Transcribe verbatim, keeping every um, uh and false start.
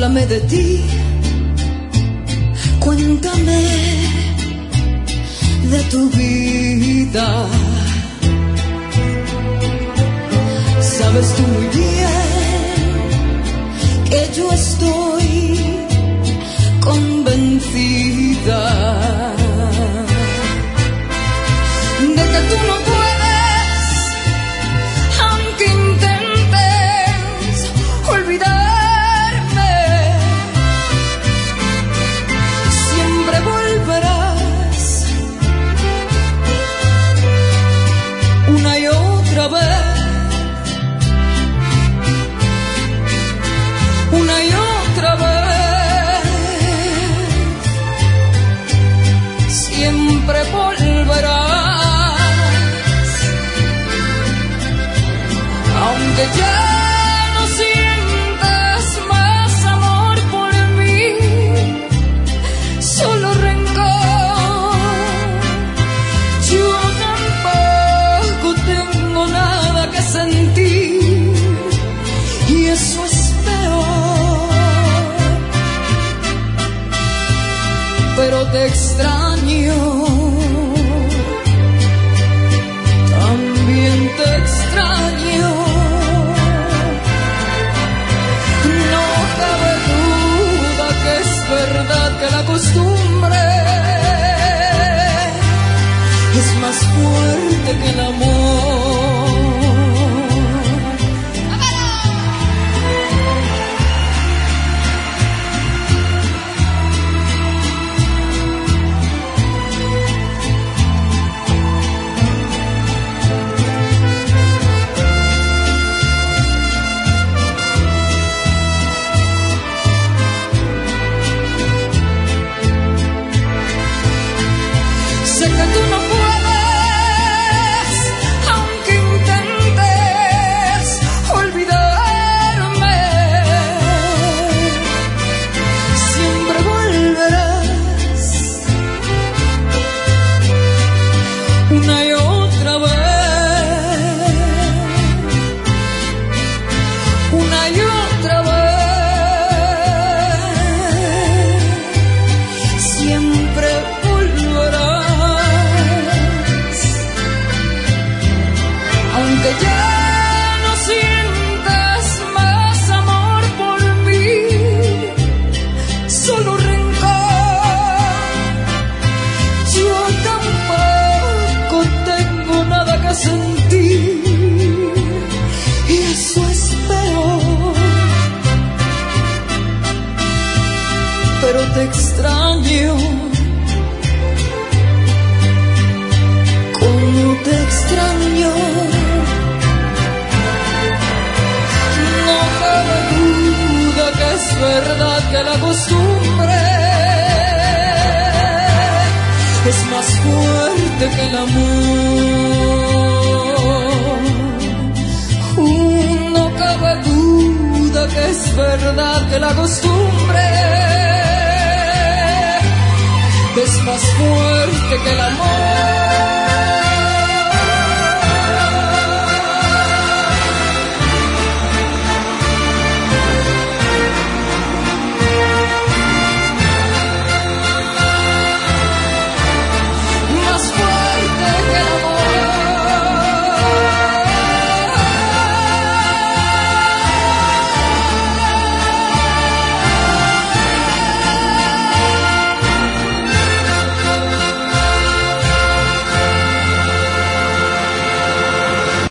Háblame de ti, cuéntame de tu vida. Sabes tú muy bien que yo estoy convencida de que tú no puedes, aunque intentes olvidarme, siempre volverás una y otra vez, una y otra vez, siempre volverás, aunque ya no sientas más amor por mí, solo rencor. Yo tampoco tengo nada que sentir y eso es peor, pero te extraño, también te extraño. No cabe duda que es verdad que la costumbre es más fuerte que el amor. Sé que tú no puedes, aunque intentes olvidarme, siempre volverás una y otra vez, una y otra vez, siempre volverás, aunque ya no sientas más amor por mí, solo rencor. Yo tampoco tengo nada que sentir y eso es peor, pero te extraño, como te extraño. No cabe duda que es verdad que la costumbre es más fuerte que el amor. No cabe duda que es verdad que la costumbre es más fuerte que el amor.